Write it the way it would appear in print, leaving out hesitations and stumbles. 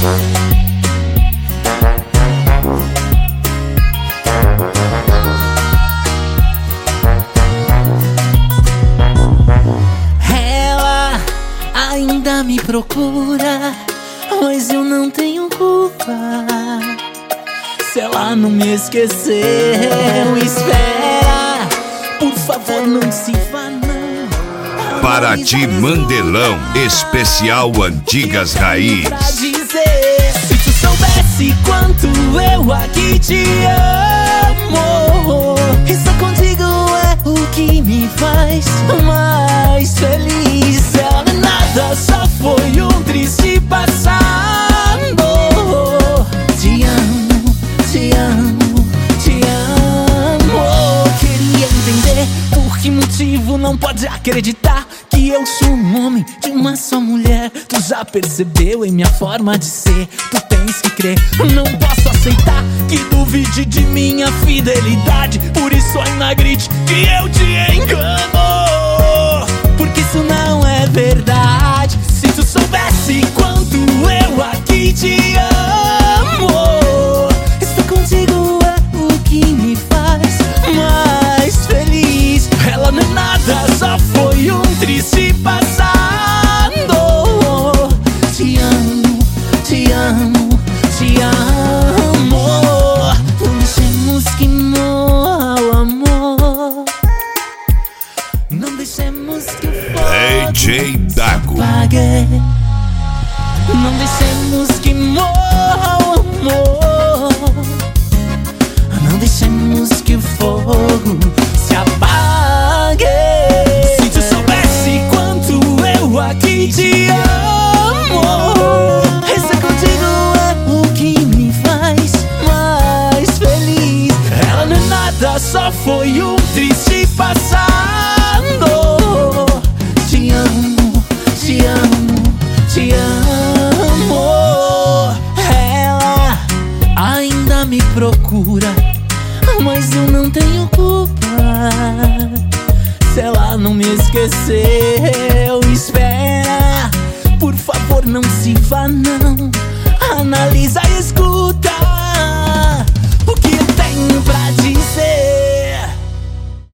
Ela ainda me procura, mas eu não tenho culpa. Se ela não me esqueceu, espera, por favor não se vá não. Paraty Mandelão, especial Antigas Raiz. Pra dizer, se tu soubesse quanto eu aqui te amo, estar contigo é o que me faz mais feliz. Ela não é nada, só foi um triste passado. Te amo, te amo, te amo. Queria entender por que motivo não pode acreditar que eu sou um homem de uma só mulher. Tu já percebeu em minha forma de ser, tu tens que crer. Não posso aceitar que duvide de minha fidelidade, por isso ainda grite que eu te engano, porque isso não é verdade. Se tu soubesse quanto eu aqui te amo, estar contigo é o que me faz mais feliz. Ela não é nada, só foi um triste passado. Te amo, te amo, te amo. Não deixemos que morra o amor. Não deixemos que o fogo DJ Dago. apague. Não deixemos que morra o amor. Não deixemos que o fogo se apague. Se tu soubesse quanto eu aqui te amo, estar contigo é o que me faz mais feliz. Ela não é nada, só foi um triste passado. Te amo, te amo, te amo. Ela ainda me procura, mas eu não tenho culpa. Se ela não me esqueceu, espera, por favor não se vá não.